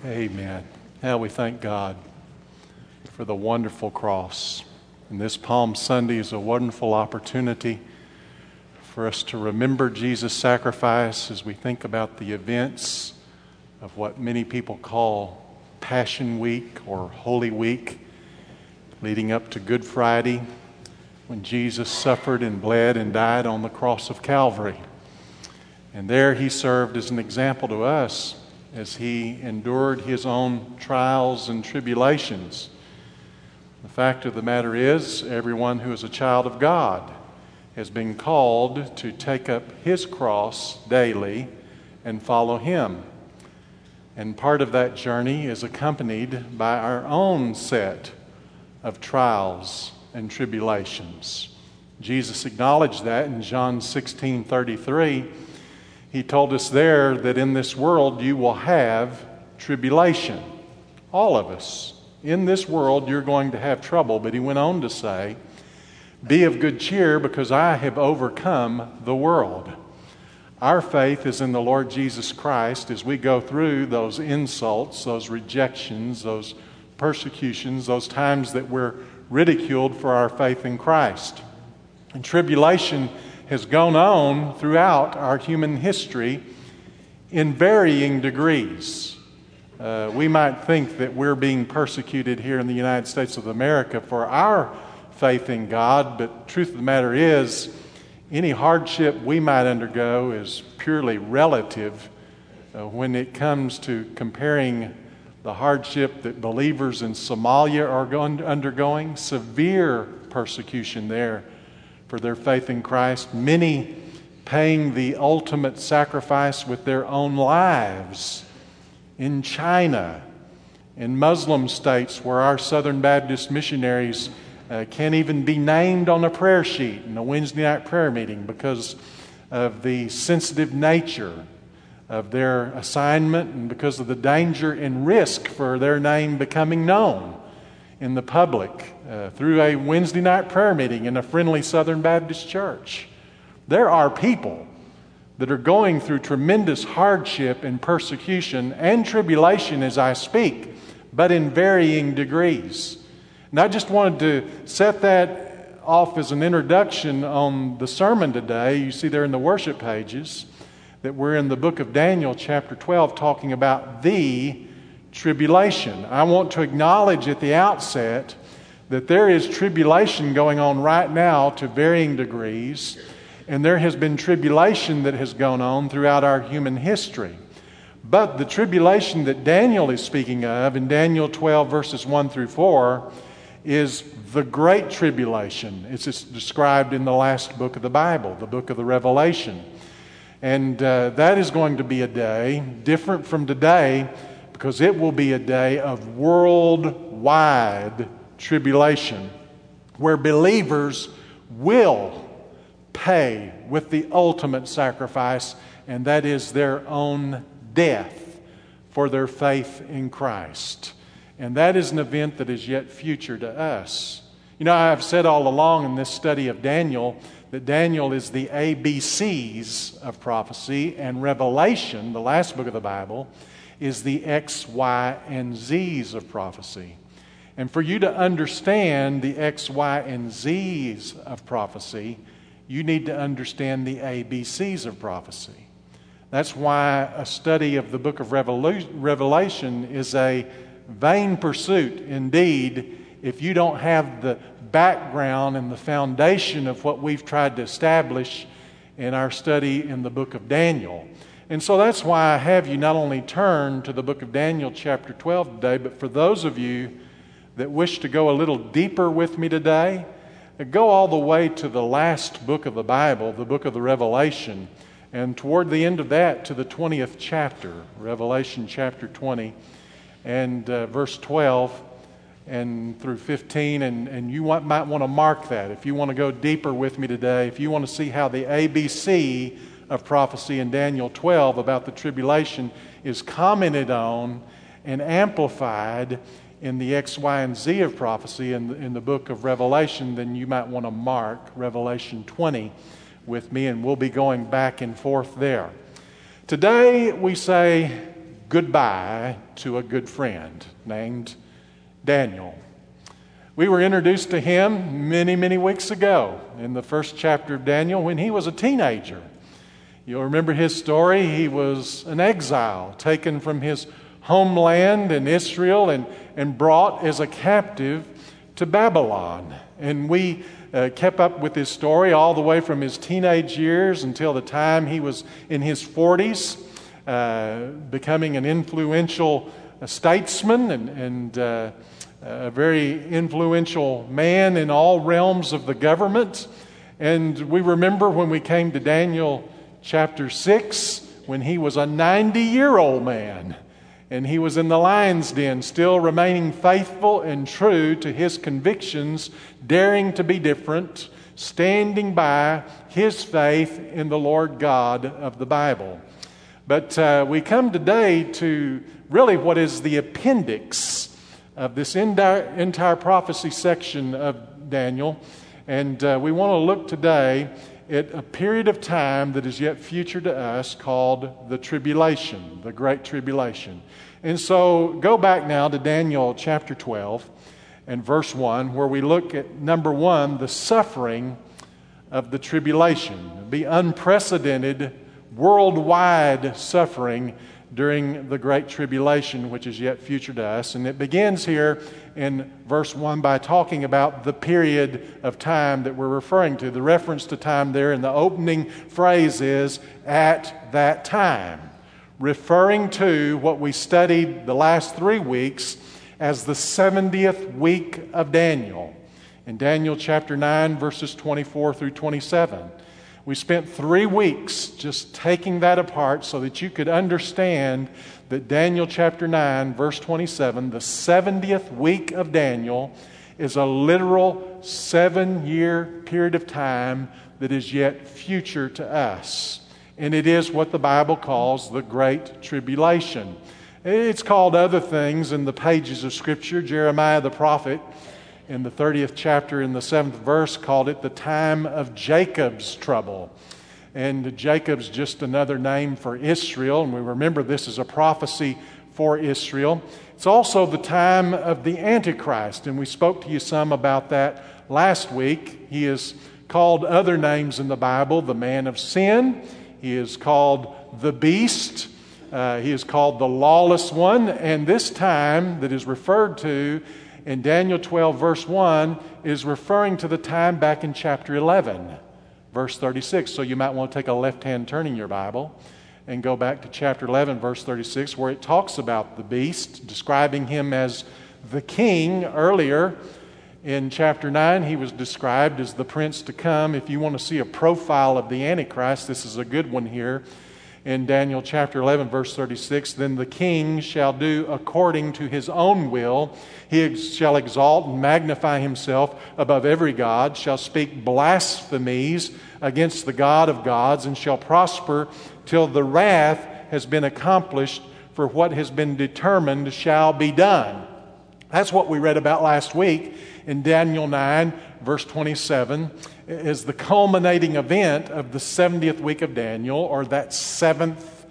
Amen. How we thank God for the wonderful cross. And this Palm Sunday is a wonderful opportunity for us to remember Jesus' sacrifice as we think about the events of what many people call Passion Week or Holy Week, leading up to Good Friday, when Jesus suffered and bled and died on the cross of Calvary. And there he served as an example to us as he endured his own trials and tribulations. The fact of the matter is, everyone who is a child of God has been called to take up his cross daily and follow him. And part of that journey is accompanied by our own set of trials and tribulations. Jesus acknowledged that in John 16:33. He told us there that in this world you will have tribulation. All of us. In this world you're going to have trouble. But he went on to say, "Be of good cheer, because I have overcome the world." Our faith is in the Lord Jesus Christ as we go through those insults, those rejections, those persecutions, those times that we're ridiculed for our faith in Christ. And tribulation has gone on throughout our human history in varying degrees. We might think that we're being persecuted here in the United States of America for our faith in God, but the truth of the matter is, any hardship we might undergo is purely relative when it comes to comparing the hardship that believers in Somalia are undergoing, severe persecution there for their faith in Christ, many paying the ultimate sacrifice with their own lives. In China, in Muslim states where our Southern Baptist missionaries can't even be named on a prayer sheet in a Wednesday night prayer meeting because of the sensitive nature of their assignment and because of the danger and risk for their name becoming known in the public through a Wednesday night prayer meeting in a friendly Southern Baptist church. There are people that are going through tremendous hardship and persecution and tribulation as I speak, but in varying degrees. And I just wanted to set that off as an introduction on the sermon today. You see there in the worship pages that we're in the book of Daniel, chapter 12, talking about the tribulation. I want to acknowledge at the outset that there is tribulation going on right now to varying degrees, and there has been tribulation that has gone on throughout our human history. But the tribulation that Daniel is speaking of in Daniel 12 verses 1 through 4 is the Great Tribulation. It's described in the last book of the Bible, the book of the Revelation. And that is going to be a day different from today, because it will be a day of worldwide tribulation where believers will pay with the ultimate sacrifice, and that is their own death for their faith in Christ. And that is an event that is yet future to us. You know, I've said all along in this study of Daniel that Daniel is the ABCs of prophecy, and Revelation, the last book of the Bible, is the X, Y, and Z's of prophecy. And for you to understand the X, Y, and Z's of prophecy, you need to understand the ABCs of prophecy. That's why a study of the book of Revelation is a vain pursuit indeed if you don't have the background and the foundation of what we've tried to establish in our study in the book of Daniel. And so that's why I have you not only turn to the book of Daniel chapter 12 today, but for those of you that wish to go a little deeper with me today, go all the way to the last book of the Bible, the book of the Revelation, and toward the end of that to the 20th chapter, Revelation chapter 20, and verse 12 and through 15, and you might want to mark that if you want to go deeper with me today, if you want to see how the ABC of prophecy in Daniel 12 about the tribulation is commented on and amplified in the X, Y, and Z of prophecy in the book of Revelation, then you might want to mark Revelation 20 with me, and we'll be going back and forth there. Today we say goodbye to a good friend named Daniel. We were introduced to him many, many weeks ago in the first chapter of Daniel when he was a teenager. You'll remember his story. He was an exile taken from his homeland in Israel and brought as a captive to Babylon. And we kept up with his story all the way from his teenage years until the time he was in his 40s, becoming an influential statesman and a very influential man in all realms of the government. And we remember when we came to Daniel chapter 6, when he was a 90-year-old man, and he was in the lion's den, still remaining faithful and true to his convictions, daring to be different, standing by his faith in the Lord God of the Bible. But we come today to really what is the appendix of this entire prophecy section of Daniel. And we want to look today at a period of time that is yet future to us called the tribulation, the Great Tribulation. And so go back now to Daniel chapter 12 and verse 1, where we look at, number 1, the suffering of the tribulation, the unprecedented worldwide suffering during the Great Tribulation, which is yet future to us. And it begins here in verse 1 by talking about the period of time that we're referring to. The reference to time there in the opening phrase is, "at that time," referring to what we studied the last 3 weeks as the 70th week of Daniel. In Daniel chapter 9, verses 24 through 27. We spent 3 weeks just taking that apart so that you could understand that Daniel chapter 9, verse 27, the 70th week of Daniel, is a literal 7-year period of time that is yet future to us. And it is what the Bible calls the Great Tribulation. It's called other things in the pages of Scripture. Jeremiah the prophet, in the 30th chapter, in the 7th verse, called it the time of Jacob's trouble. And Jacob's just another name for Israel, and we remember this is a prophecy for Israel. It's also the time of the Antichrist, and we spoke to you some about that last week. He is called other names in the Bible: the man of sin, he is called the beast, he is called the lawless one, and this time that is referred to in Daniel 12, verse 1, is referring to the time back in chapter 11, verse 36. So you might want to take a left-hand turn in your Bible and go back to chapter 11, verse 36, where it talks about the beast, describing him as the king. Earlier in chapter 9, he was described as the prince to come. If you want to see a profile of the Antichrist, this is a good one here. In Daniel chapter 11, verse 36, "Then the king shall do according to his own will. He shall exalt and magnify himself above every god, shall speak blasphemies against the God of gods, and shall prosper till the wrath has been accomplished, for what has been determined shall be done." That's what we read about last week in Daniel 9, verse 27, is the culminating event of the 70th week of Daniel, or that 7th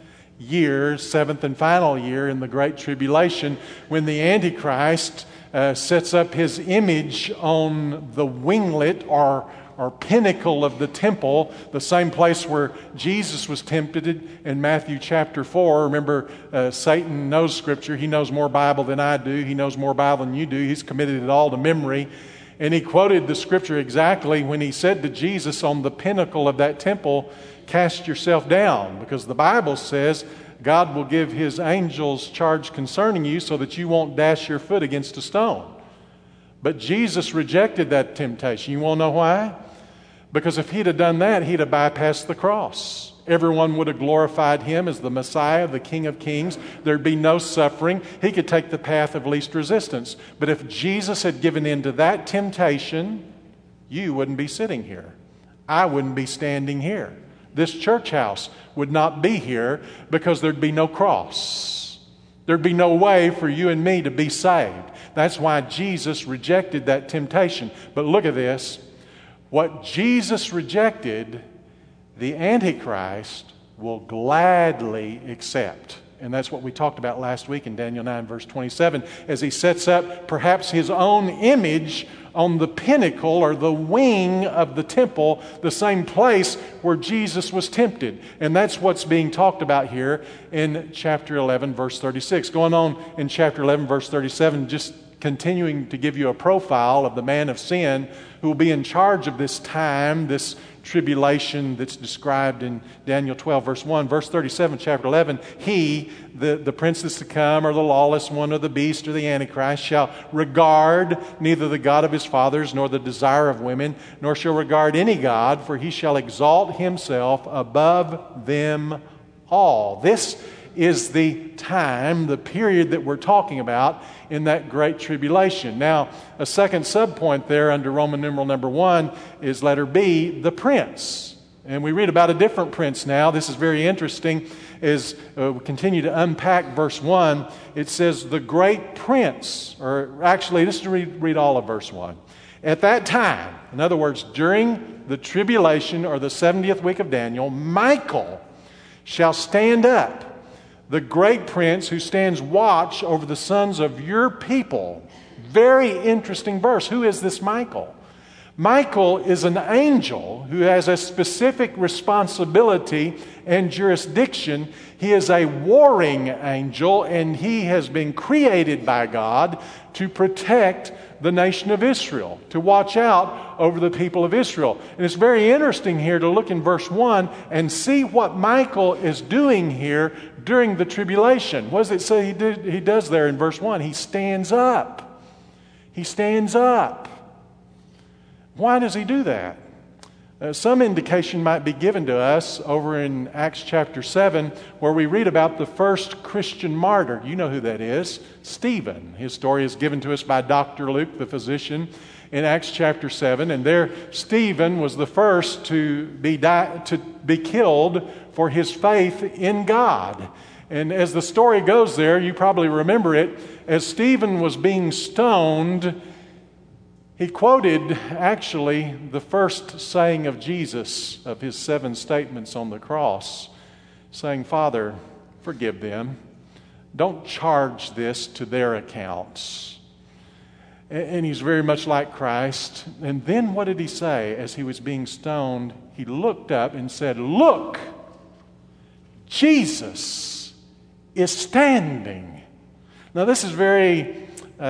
and final year in the Great Tribulation, when the Antichrist sets up his image on the winglet or pinnacle of the temple, the same place where Jesus was tempted in Matthew chapter 4. Remember, Satan knows Scripture. He knows more Bible than I do. He knows more Bible than you do. He's committed it all to memory. And he quoted the Scripture exactly when he said to Jesus on the pinnacle of that temple, "Cast yourself down," because the Bible says God will give His angels charge concerning you so that you won't dash your foot against a stone. But Jesus rejected that temptation. You want to know why? Because if He'd have done that, He'd have bypassed the cross. Everyone would have glorified Him as the Messiah, the King of Kings. There'd be no suffering. He could take the path of least resistance. But if Jesus had given in to that temptation, you wouldn't be sitting here. I wouldn't be standing here. This church house would not be here because there'd be no cross. There'd be no way for you and me to be saved. That's why Jesus rejected that temptation. But look at this. What Jesus rejected, the Antichrist will gladly accept And that's what we talked about last week in Daniel 9, verse 27, as he sets up perhaps his own image on the pinnacle or the wing of the temple, the same place where Jesus was tempted. And that's what's being talked about here in chapter 11, verse 36. Going on in chapter 11, verse 37, just continuing to give you a profile of the man of sin who will be in charge of this time, this tribulation that's described in Daniel 12, verse 1. Verse 37, chapter 11, he, the prince that's to come, or the lawless one, or the beast, or the Antichrist, shall regard neither the God of his fathers, nor the desire of women, nor shall regard any God, for he shall exalt himself above them all. This is the time, the period that we're talking about in that great tribulation. Now, a second subpoint there under Roman numeral number 1 is letter B, the prince. And we read about a different prince now. This is very interesting. As we continue to unpack verse 1, it says the great prince, or actually, let's read all of verse 1. At that time, in other words, during the tribulation or the 70th week of Daniel, Michael shall stand up, the great prince who stands watch over the sons of your people. Very interesting verse. Who is this Michael? Michael is an angel who has a specific responsibility and jurisdiction. He is a warring angel, and he has been created by God to protect the nation of Israel, to watch out over the people of Israel. And it's very interesting here to look in verse 1 and see what Michael is doing here during the tribulation. What does it say he does there in verse 1? He stands up. He stands up. Why does he do that? Some indication might be given to us over in Acts chapter 7, where we read about the first Christian martyr. You know who that is, Stephen. His story is given to us by Dr. Luke, the physician, in Acts chapter 7. And there, Stephen was the first to be killed for his faith in God. And as the story goes there, you probably remember it, as Stephen was being stoned, he quoted, actually, the first saying of Jesus, of his 7 statements on the cross, saying, Father, forgive them. Don't charge this to their accounts. And he's very much like Christ. And then what did he say as he was being stoned? He looked up and said, Look, Jesus is standing. Now this is very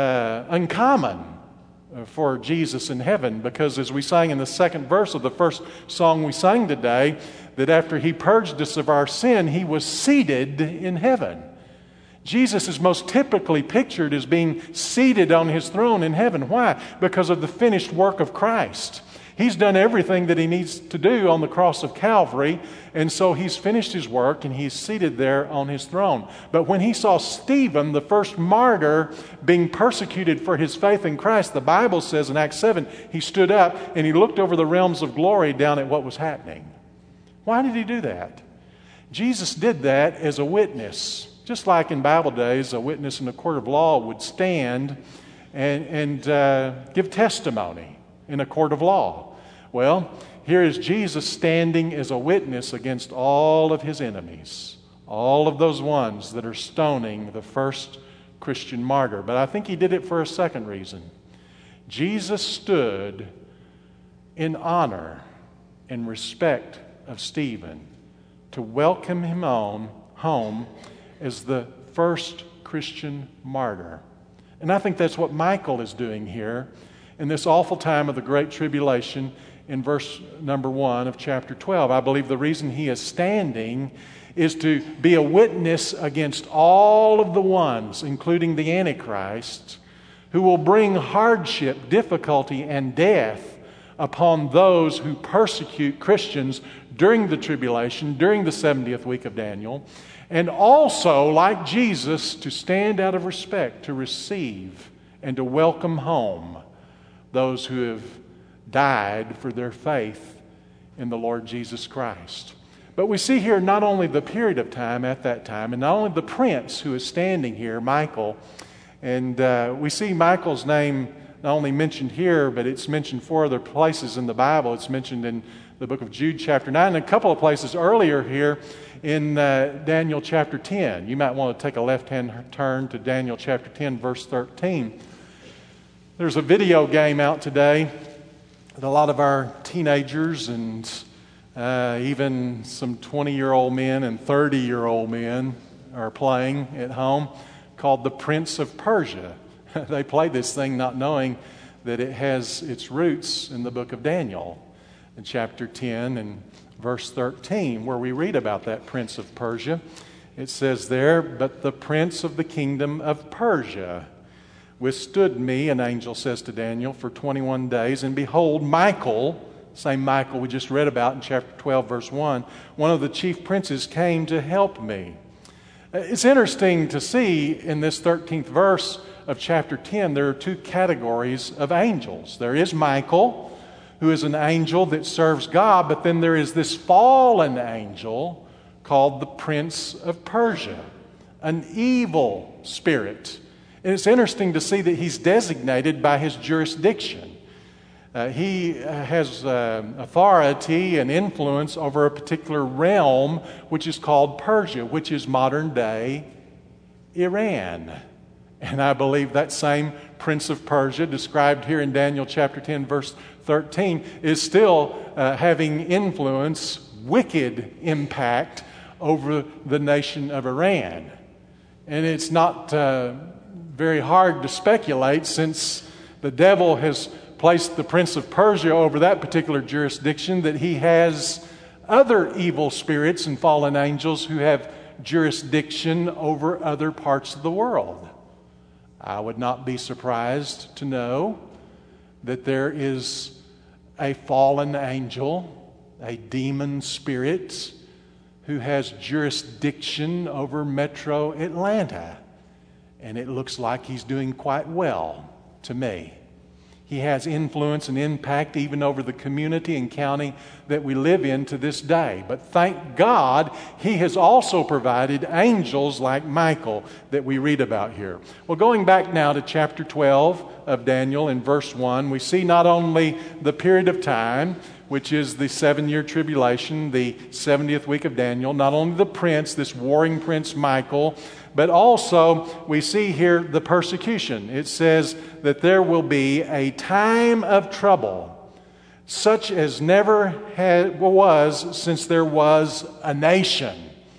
uncommon for Jesus in heaven, because as we sang in the second verse of the first song we sang today, that after he purged us of our sin, he was seated in heaven. Jesus is most typically pictured as being seated on his throne in heaven. Why? Because of the finished work of Christ. He's done everything that he needs to do on the cross of Calvary, and so he's finished his work and he's seated there on his throne. But when he saw Stephen, the first martyr, being persecuted for his faith in Christ, the Bible says in Acts 7, he stood up and he looked over the realms of glory down at what was happening. Why did he do that? Jesus did that as a witness. Just like in Bible days, a witness in a court of law would stand and give testimony in a court of law. Well, here is Jesus standing as a witness against all of his enemies, all of those ones that are stoning the first Christian martyr. But I think he did it for a second reason. Jesus stood in honor and respect of Stephen to welcome him home as the first Christian martyr. And I think that's what Michael is doing here in this awful time of the Great Tribulation in verse number 1 of chapter 12. I believe the reason he is standing is to be a witness against all of the ones, including the Antichrist, who will bring hardship, difficulty, and death upon those who persecute Christians during the tribulation, during the 70th week of Daniel, and also, like Jesus, to stand out of respect, to receive and to welcome home those who have died for their faith in the Lord Jesus Christ. But we see here not only the period of time at that time, and not only the prince who is standing here, Michael, and we see Michael's name not only mentioned here, but it's mentioned 4 other places in the Bible. It's mentioned in the book of Jude chapter 9, and a couple of places earlier here in Daniel chapter 10. You might want to take a left-hand turn to Daniel chapter 10, verse 13. There's a video game out today that a lot of our teenagers and even some 20-year-old men and 30-year-old men are playing at home, called The Prince of Persia. They play this thing not knowing that it has its roots in the book of Daniel, in chapter 10 and verse 13, where we read about that Prince of Persia. It says there, "But the prince of the kingdom of Persia withstood me," an angel says to Daniel, "for 21 days. And behold, Michael," same Michael we just read about in chapter 12, verse 1, "one of the chief princes, came to help me." It's interesting to see in this 13th verse of chapter 10, there are two categories of angels. There is Michael, who is an angel that serves God, but then there is this fallen angel called the Prince of Persia, an evil spirit. And it's interesting to see that he's designated by his jurisdiction. He has authority and influence over a particular realm, which is called Persia, which is modern-day Iran. And I believe that same Prince of Persia, described here in Daniel chapter 10, verse 13, is still having influence, wicked impact over the nation of Iran. And it's not very hard to speculate, since the devil has placed the Prince of Persia over that particular jurisdiction, that he has other evil spirits and fallen angels who have jurisdiction over other parts of the world. I would not be surprised to know that there is a fallen angel, a demon spirit, who has jurisdiction over Metro Atlanta. And it looks like he's doing quite well to me. He has influence and impact even over the community and county that we live in to this day. But thank God, he has also provided angels like Michael that we read about here. Well, going back now to chapter 12 of Daniel in verse 1, we see not only the period of time, which is the 7-year tribulation, the 70th week of Daniel, not only the prince, this warring prince Michael, but also we see here the persecution. It says that there will be a time of trouble, such as never was since there was a nation.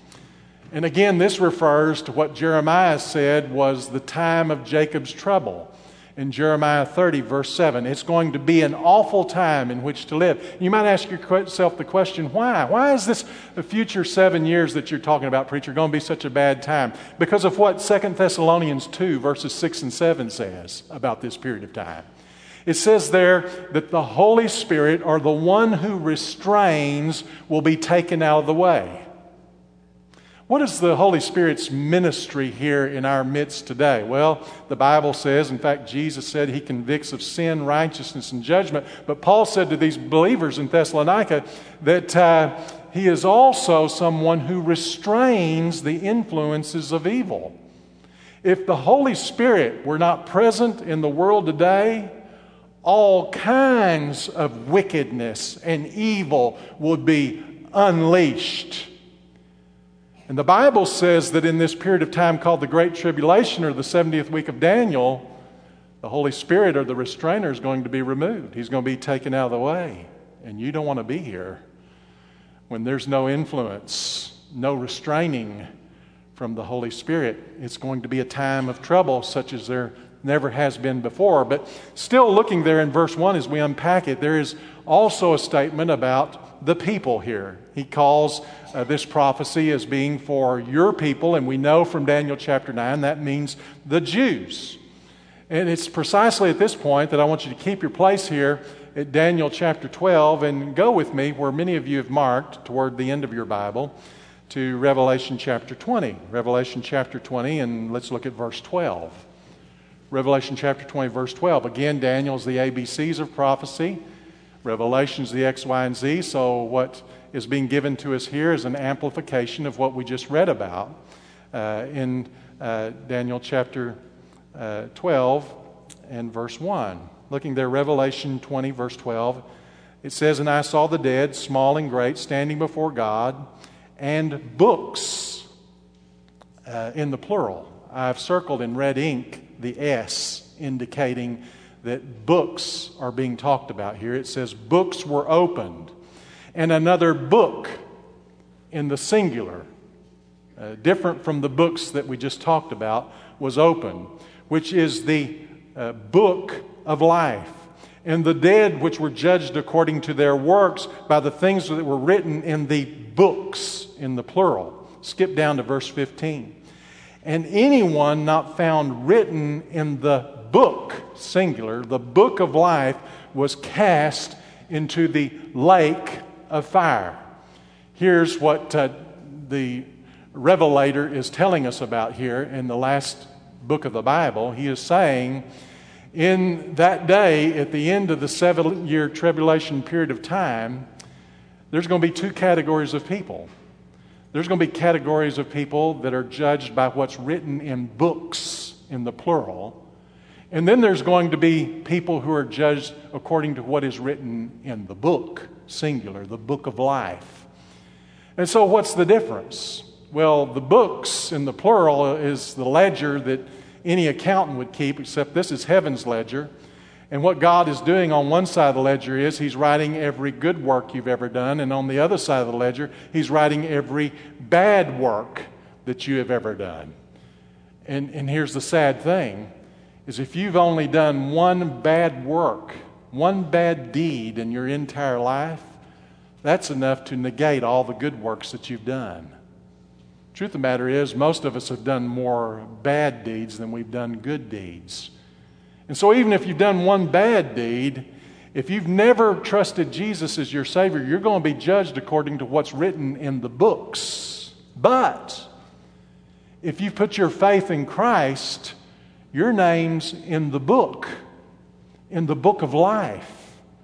And again, this refers to what Jeremiah said was the time of Jacob's trouble. In Jeremiah 30, verse 7, it's going to be an awful time in which to live. You might ask yourself the question, why? Why is this the future 7 years that you're talking about, preacher, going to be such a bad time? Because of what 2 Thessalonians 2, verses 6 and 7 says about this period of time. It says there that the Holy Spirit, or the one who restrains, will be taken out of the way. What is the Holy Spirit's ministry here in our midst today? Well, the Bible says, in fact, Jesus said he convicts of sin, righteousness, and judgment. But Paul said to these believers in Thessalonica that he is also someone who restrains the influences of evil. If the Holy Spirit were not present in the world today, all kinds of wickedness and evil would be unleashed. And the Bible says that in this period of time called the Great Tribulation, or the 70th week of Daniel, the Holy Spirit, or the restrainer, is going to be removed. He's going to be taken out of the way. And you don't want to be here when there's no influence, no restraining from the Holy Spirit. It's going to be a time of trouble such as there never has been before. But still looking there in verse 1 as we unpack it, there is also a statement about the people here. He calls this prophecy as being for your people, and we know from Daniel chapter 9 that means the Jews. And it's precisely at this point that I want you to keep your place here at Daniel chapter 12 and go with me where many of you have marked toward the end of your Bible to Revelation chapter 20. Revelation chapter 20, and let's look at verse 12. Revelation chapter 20, verse 12. Again, Daniel's the ABCs of prophecy. Revelation's the X, Y, and Z. So what is being given to us here is an amplification of what we just read about in Daniel chapter 12 and verse 1. Looking there, Revelation 20, verse 12, It says, "And I saw the dead, small and great, standing before God, and books," in the plural. I've circled in red ink the S, indicating that books are being talked about here. It says, "Books were opened, and another book," in the singular, different from the books that we just talked about, was opened, which is the book of life. "And the dead which were judged according to their works by the things that were written in the books," in the plural. Skip down to verse 15. "And anyone not found written in the book," singular, "the book of life, was cast into the lake of fire." Here's what the Revelator is telling us about here in the last book of the Bible. He is saying, in that day, at the end of the 7-year tribulation period of time, there's going to be two categories of people. There's going to be categories of people that are judged by what's written in books, in the plural. And then there's going to be people who are judged according to what is written in the book, singular, the book of life. And so what's the difference? Well, the books in the plural is the ledger that any accountant would keep, except this is heaven's ledger. And what God is doing on one side of the ledger is He's writing every good work you've ever done, and on the other side of the ledger, He's writing every bad work that you have ever done. And here's the sad thing, is if you've only done one bad work, one bad deed in your entire life, that's enough to negate all the good works that you've done. Truth of the matter is, most of us have done more bad deeds than we've done good deeds. And so even if you've done one bad deed, if you've never trusted Jesus as your Savior, you're going to be judged according to what's written in the books. But if you put your faith in Christ, your name's in the book of life.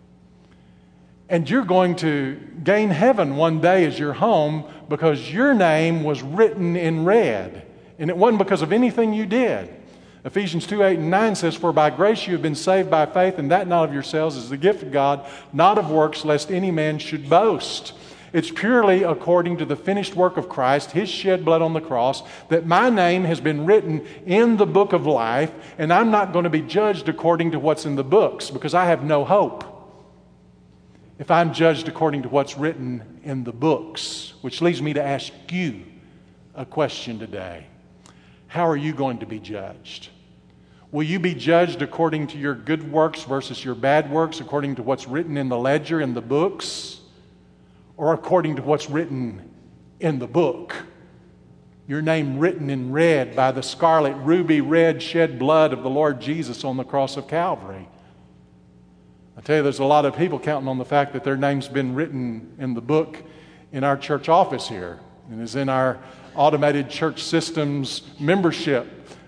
And you're going to gain heaven one day as your home because your name was written in red. And it wasn't because of anything you did. Ephesians 2:8-9 says, "For by grace you have been saved by faith, and that not of yourselves is the gift of God, not of works, lest any man should boast." It's purely according to the finished work of Christ, His shed blood on the cross, that my name has been written in the book of life, and I'm not going to be judged according to what's in the books, because I have no hope if I'm judged according to what's written in the books. Which leads me to ask you a question today. How are you going to be judged? Will you be judged according to your good works versus your bad works, according to what's written in the ledger in the books, or according to what's written in the book? Your name written in red by the scarlet, ruby red shed blood of the Lord Jesus on the cross of Calvary. I tell you, there's a lot of people counting on the fact that their name's been written in the book in our church office here, and is in our automated church systems membership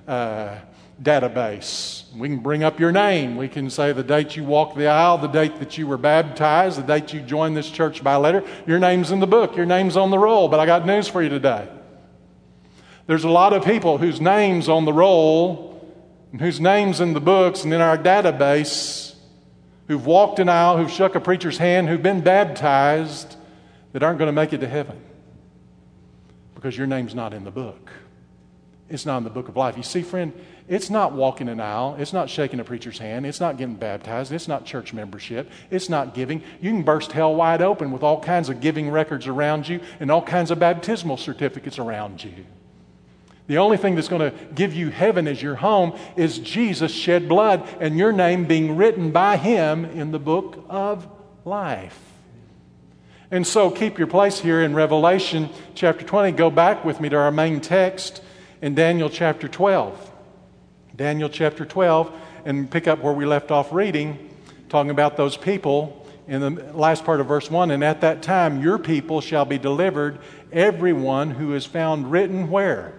database. We can bring up your name. We can say the date you walked the aisle, the date that you were baptized, the date you joined this church by letter. Your name's in the book. Your name's on the roll. But I got news for you today. There's a lot of people whose name's on the roll, and whose name's in the books and in our database, who've walked an aisle, who've shook a preacher's hand, who've been baptized, that aren't going to make it to heaven. Because your name's not in the book. It's not in the book of life. You see, friend, it's not walking an aisle. It's not shaking a preacher's hand. It's not getting baptized. It's not church membership. It's not giving. You can burst hell wide open with all kinds of giving records around you and all kinds of baptismal certificates around you. The only thing that's going to give you heaven as your home is Jesus shed blood and your name being written by Him in the book of life. And so keep your place here in Revelation chapter 20. Go back with me to our main text in Daniel chapter 12. Daniel chapter 12, and pick up where we left off reading, talking about those people in the last part of verse 1. "And at that time your people shall be delivered, everyone who is found written" where?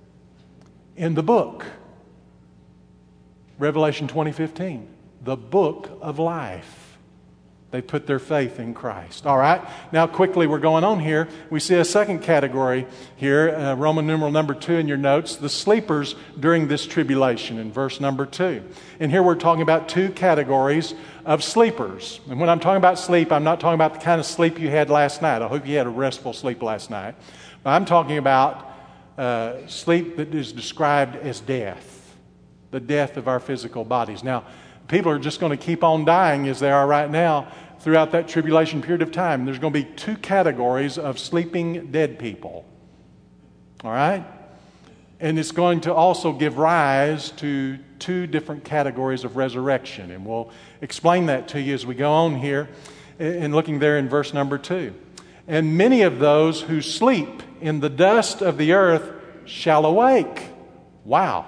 In the book. Revelation 20:15. The book of life. They put their faith in Christ. All right. Now, quickly, we're going on here. We see a second category here, Roman numeral number 2 in your notes, the sleepers during this tribulation in verse number 2. And here we're talking about 2 categories of sleepers. And when I'm talking about sleep, I'm not talking about the kind of sleep you had last night. I hope you had a restful sleep last night. But I'm talking about sleep that is described as death, the death of our physical bodies. Now, people are just going to keep on dying as they are right now throughout that tribulation period of time. There's going to be 2 categories of sleeping dead people. All right? And it's going to also give rise to 2 different categories of resurrection. And we'll explain that to you as we go on here and looking there in verse number 2. And many of those who sleep in the dust of the earth shall awake. Wow.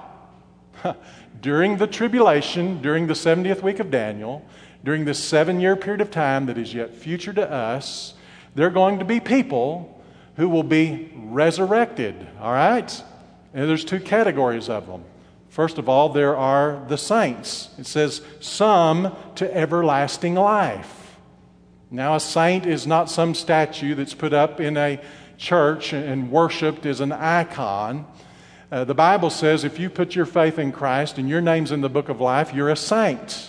During the tribulation, during the 70th week of Daniel, during this 7-year period of time that is yet future to us, there are going to be people who will be resurrected, all right? And there's 2 categories of them. First of all, there are the saints. It says, some to everlasting life. Now, a saint is not some statue that's put up in a church and worshiped as an icon. The Bible says if you put your faith in Christ and your name's in the book of life, you're a saint.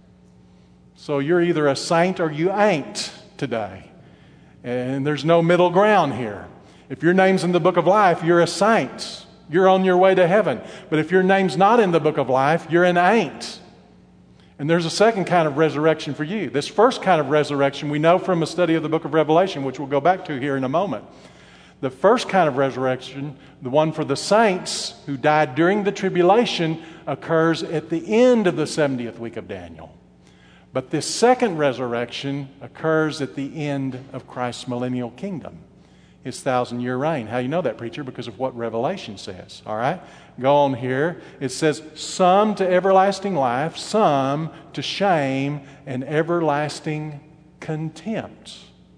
So you're either a saint or you ain't today. And there's no middle ground here. If your name's in the book of life, you're a saint. You're on your way to heaven. But if your name's not in the book of life, you're an ain't. And there's a second kind of resurrection for you. This first kind of resurrection we know from a study of the book of Revelation, which we'll go back to here in a moment. The first kind of resurrection, the one for the saints who died during the tribulation, occurs at the end of the 70th week of Daniel. But this second resurrection occurs at the end of Christ's millennial kingdom, His 1,000-year reign. How do you know that, preacher? Because of what Revelation says. All right? Go on here. It says, some to everlasting life, some to shame and everlasting contempt.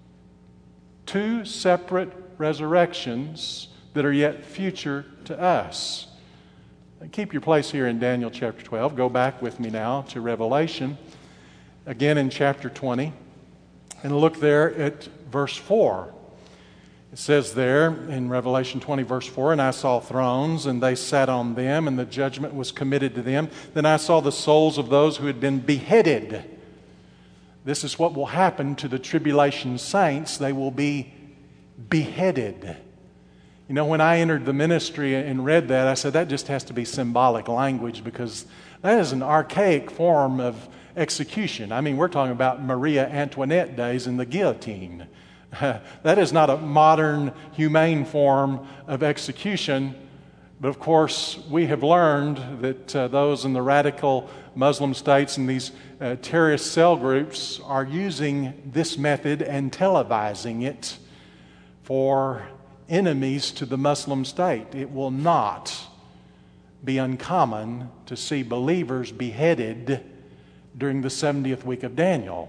2 separate resurrections that are yet future to us. Keep your place here in Daniel chapter 12. Go back with me now to Revelation, again in chapter 20, and look there at verse 4. It says there in Revelation 20, verse 4, and I saw thrones, and they sat on them, and the judgment was committed to them. Then I saw the souls of those who had been beheaded. This is what will happen to the tribulation saints. They will be beheaded. You know, when I entered the ministry and read that, I said that just has to be symbolic language because that is an archaic form of execution. I mean, we're talking about Maria Antoinette days in the guillotine. That is not a modern, humane form of execution. But of course, we have learned that those in the radical Muslim states and these terrorist cell groups are using this method and televising it for enemies to the Muslim state. It will not be uncommon to see believers beheaded during the 70th week of Daniel.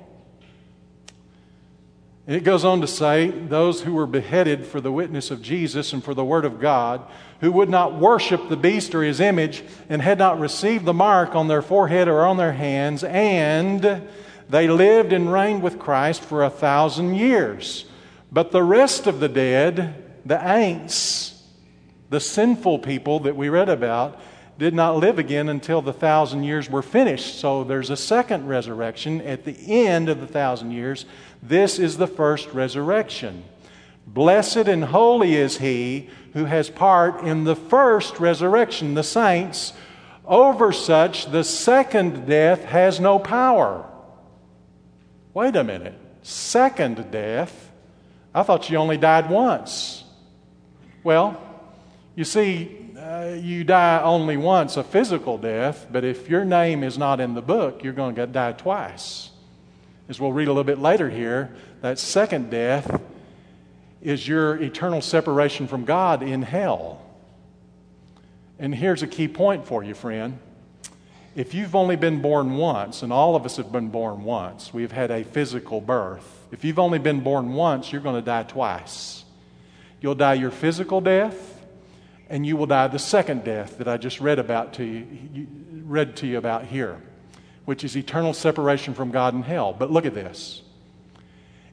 It goes on to say, those who were beheaded for the witness of Jesus and for the word of God, who would not worship the beast or his image, and had not received the mark on their forehead or on their hands, and they lived and reigned with Christ for 1,000 years. But the rest of the dead, the ain'ts, the sinful people that we read about, did not live again until the 1,000 years were finished. So there's a second resurrection at the end of the 1,000 years. This is the first resurrection. Blessed and holy is he who has part in the first resurrection, the saints. Over such, the second death has no power. Wait a minute. Second death? I thought you only died once. Well, you see, you die only once, a physical death, but if your name is not in the book, you're going to die twice. As we'll read a little bit later here, that second death is your eternal separation from God in hell. And here's a key point for you, friend. If you've only been born once, and all of us have been born once, we've had a physical birth. If you've only been born once, you're going to die twice. You'll die your physical death, and you will die the second death that I just read to you about here, which is eternal separation from God in hell. But look at this.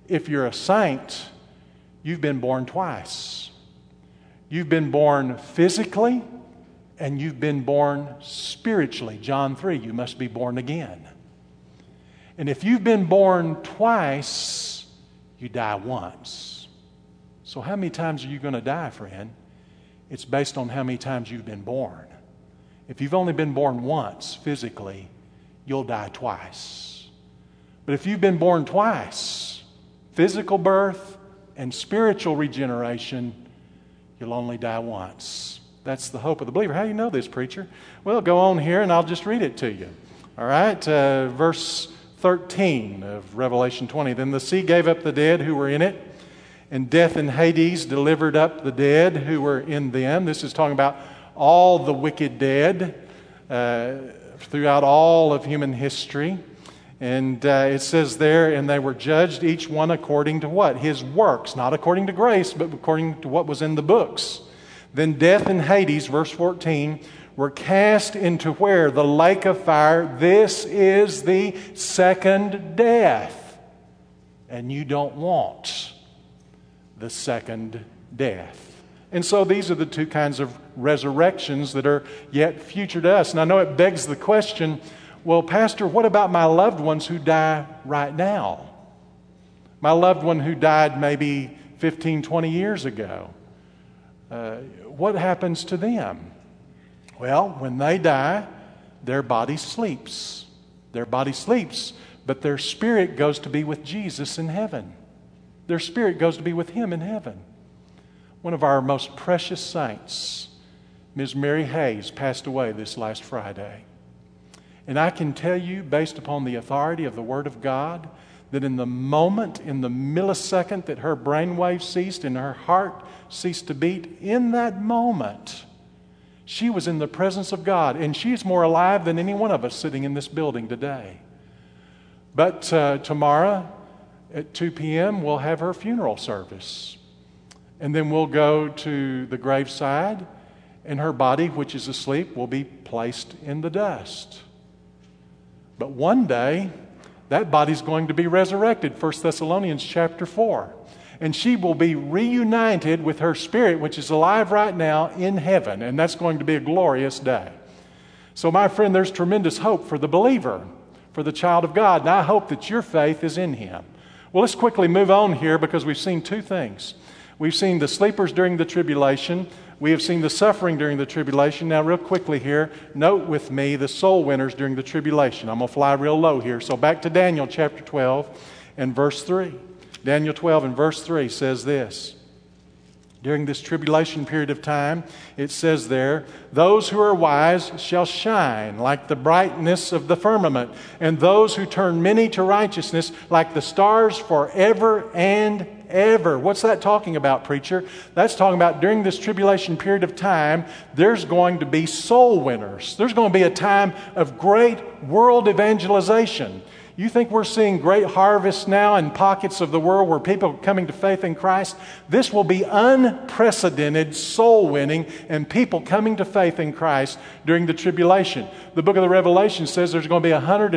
If you're a saint, you've been born twice. You've been born physically and you've been born spiritually. John 3, you must be born again. And if you've been born twice, you die once. So how many times are you going to die, friend? It's based on how many times you've been born. If you've only been born once physically, you'll die twice. But if you've been born twice, physical birth and spiritual regeneration, you'll only die once. That's the hope of the believer. How do you know this, preacher? Well, go on here and I'll just read it to you. All right, verse 13 of Revelation 20. Then the sea gave up the dead who were in it, and death and Hades delivered up the dead who were in them. This is talking about all the wicked dead throughout all of human history. And it says there, and they were judged each one according to what? His works. Not according to grace, but according to what was in the books. Then death and Hades, verse 14, were cast into where? The lake of fire. This is the second death. And you don't want the second death. And so these are the two kinds of resurrections that are yet future to us. And I know it begs the question, well, Pastor, what about my loved ones who die right now? My loved one who died maybe 15, 20 years ago. What happens to them? Well, when they die, their body sleeps. Their body sleeps, but their spirit goes to be with Jesus in heaven. Their spirit goes to be with Him in heaven. One of our most precious saints, Ms. Mary Hayes, passed away this last Friday. And I can tell you, based upon the authority of the Word of God, that in the moment, in the millisecond that her brainwave ceased and her heart ceased to beat, in that moment, she was in the presence of God. And she's more alive than any one of us sitting in this building today. But tomorrow at 2 p.m., we'll have her funeral service. And then we'll go to the graveside, and her body, which is asleep, will be placed in the dust. But one day, that body's going to be resurrected, 1 Thessalonians chapter 4. And she will be reunited with her spirit, which is alive right now, in heaven. And that's going to be a glorious day. So, my friend, there's tremendous hope for the believer, for the child of God. And I hope that your faith is in Him. Well, let's quickly move on here because we've seen two things. We've seen the sleepers during the tribulation. We have seen the suffering during the tribulation. Now, real quickly here, note with me the soul winners during the tribulation. I'm going to fly real low here. So back to Daniel chapter 12 and verse 3. Daniel 12 and verse 3 says this. During this tribulation period of time, it says there, those who are wise shall shine like the brightness of the firmament, and those who turn many to righteousness like the stars forever and ever. What's that talking about, preacher? That's talking about during this tribulation period of time, there's going to be soul winners. There's going to be a time of great world evangelization. You think we're seeing great harvests now in pockets of the world where people are coming to faith in Christ? This will be unprecedented soul winning and people coming to faith in Christ during the tribulation. The book of the Revelation says there's going to be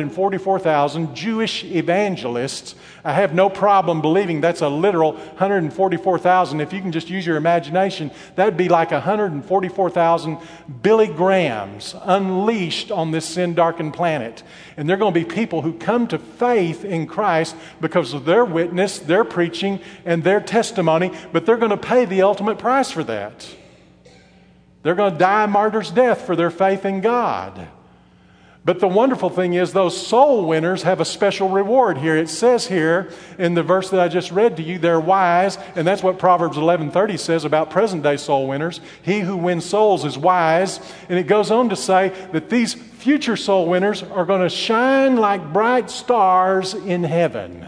144,000 Jewish evangelists. I have no problem believing that's a literal 144,000. If you can just use your imagination, that'd be like 144,000 Billy Grahams unleashed on this sin-darkened planet. And they're going to be people who come to faith in Christ because of their witness, their preaching, and their testimony, but they're going to pay the ultimate price for that. They're going to die a martyr's death for their faith in God. But the wonderful thing is those soul winners have a special reward here. It says here in the verse that I just read to you, they're wise, and that's what Proverbs 11:30 says about present-day soul winners. He who wins souls is wise. And it goes on to say that these future soul winners are going to shine like bright stars in heaven.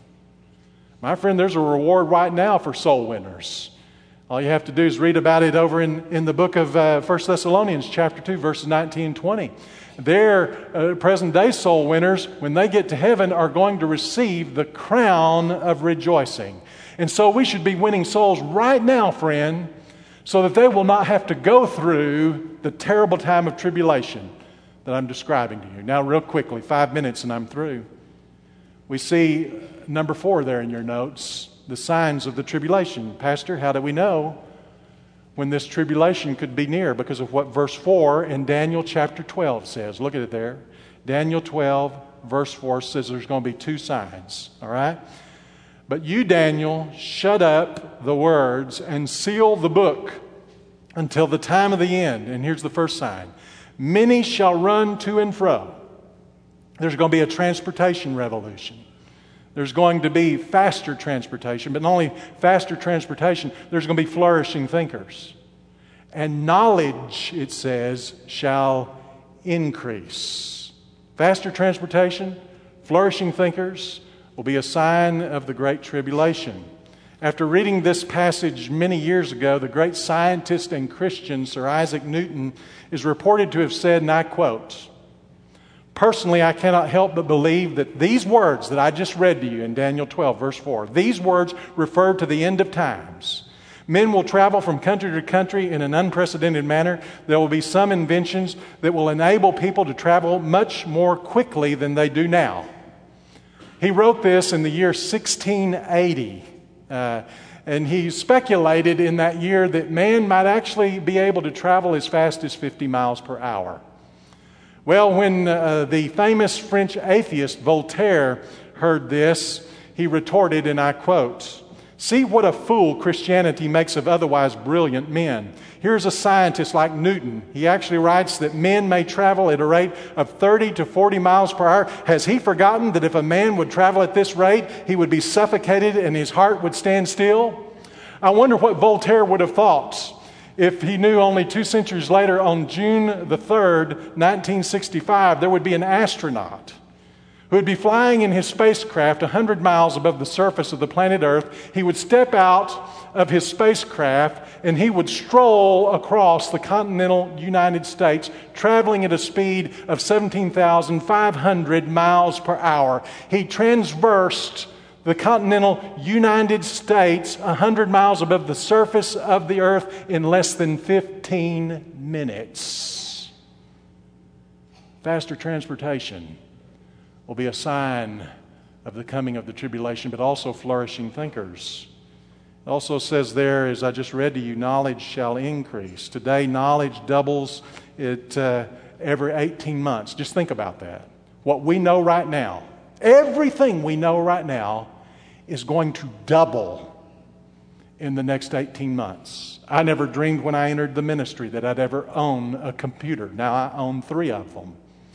My friend, there's a reward right now for soul winners. All you have to do is read about it over in the book of 1 Thessalonians chapter 2, verses 19 and 20. Their present-day soul winners, when they get to heaven, are going to receive the crown of rejoicing. And so we should be winning souls right now, friend, so that they will not have to go through the terrible time of tribulation that I'm describing to you. Now, real quickly, 5 minutes and I'm through. We see number 4 there in your notes, the signs of the tribulation. Pastor, how do we know when this tribulation could be near? Because of what verse 4 in Daniel chapter 12 says. Look at it there. Daniel 12, verse 4 says there's going to be 2 signs. All right? But you, Daniel, shut up the words and seal the book until the time of the end. And here's the first sign. Many shall run to and fro. There's going to be a transportation revolution. There's going to be faster transportation, but not only faster transportation, there's going to be flourishing thinkers. And knowledge, it says, shall increase. Faster transportation, flourishing thinkers will be a sign of the Great Tribulation. After reading this passage many years ago, the great scientist and Christian Sir Isaac Newton is reported to have said, and I quote, "Personally, I cannot help but believe that these words that I just read to you in Daniel 12, verse 4, these words refer to the end of times. Men will travel from country to country in an unprecedented manner. There will be some inventions that will enable people to travel much more quickly than they do now." He wrote this in the year 1680. And he speculated in that year that man might actually be able to travel as fast as 50 miles per hour. Well, when the famous French atheist Voltaire heard this, he retorted, and I quote, "See what a fool Christianity makes of otherwise brilliant men. Here's a scientist like Newton. He actually writes that men may travel at a rate of 30 to 40 miles per hour. Has he forgotten that if a man would travel at this rate, he would be suffocated and his heart would stand still?" I wonder what Voltaire would have thought if he knew only 2 centuries later, on June the 3rd, 1965, there would be an astronaut who would be flying in his spacecraft 100 miles above the surface of the planet Earth. He would step out of his spacecraft and he would stroll across the continental United States, traveling at a speed of 17,500 miles per hour. He transversed the continental United States 100 miles above the surface of the earth in less than 15 minutes. Faster transportation will be a sign of the coming of the tribulation, but also flourishing thinkers. It also says there, as I just read to you, knowledge shall increase. Today, knowledge doubles it every 18 months. Just think about that. What we know right now, everything we know right now, is going to double in the next 18 months. I never dreamed when I entered the ministry that I'd ever own a computer. Now I own 3 of them.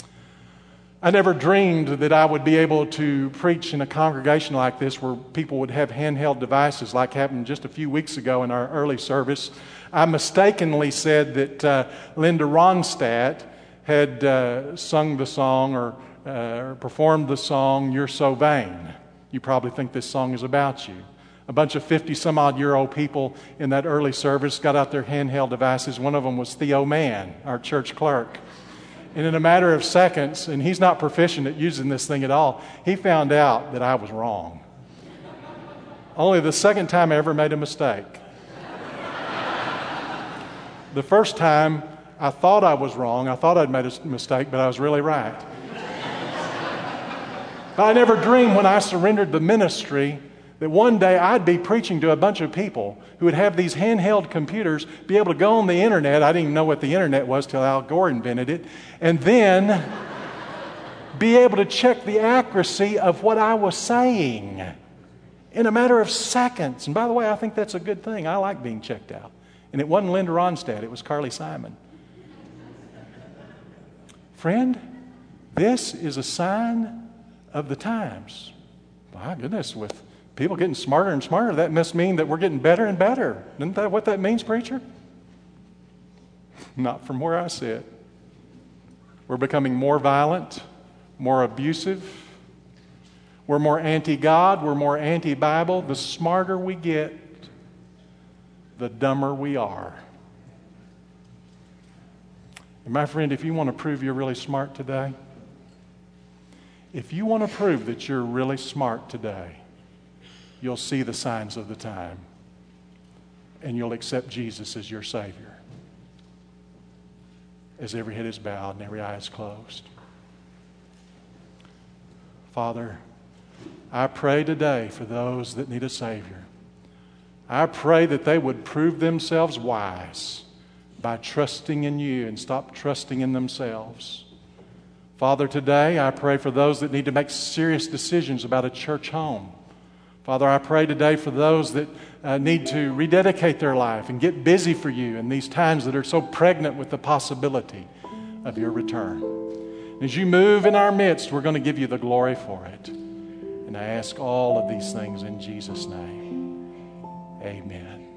I never dreamed that I would be able to preach in a congregation like this where people would have handheld devices like happened just a few weeks ago in our early service. I mistakenly said that Linda Ronstadt had sung the song or performed the song, "You're So Vain." You probably think this song is about you. A bunch of 50-some-odd-year-old people in that early service got out their handheld devices. One of them was Theo Mann, our church clerk. And in a matter of seconds, and he's not proficient at using this thing at all, he found out that I was wrong. Only the second time I ever made a mistake. The first time, I thought I was wrong. I thought I'd made a mistake, but I was really right. But I never dreamed when I surrendered the ministry that one day I'd be preaching to a bunch of people who would have these handheld computers, be able to go on the internet. I didn't even know what the internet was till Al Gore invented it. And then be able to check the accuracy of what I was saying in a matter of seconds. And by the way, I think that's a good thing. I like being checked out. And it wasn't Linda Ronstadt, it was Carly Simon. Friend, this is a sign of the times. My goodness, with people getting smarter and smarter, that must mean that we're getting better and better. Isn't that what that means, preacher? Not from where I sit. We're becoming more violent, more abusive. We're more anti-God. We're more anti-Bible. The smarter we get, the dumber we are. And my friend, if you want to prove you're really smart today, if you want to prove that you're really smart today, you'll see the signs of the time and you'll accept Jesus as your Savior. As every head is bowed and every eye is closed. Father, I pray today for those that need a Savior. I pray that they would prove themselves wise by trusting in you and stop trusting in themselves. Father, today I pray for those that need to make serious decisions about a church home. Father, I pray today for those that need to rededicate their life and get busy for you in these times that are so pregnant with the possibility of your return. As you move in our midst, we're going to give you the glory for it. And I ask all of these things in Jesus' name. Amen.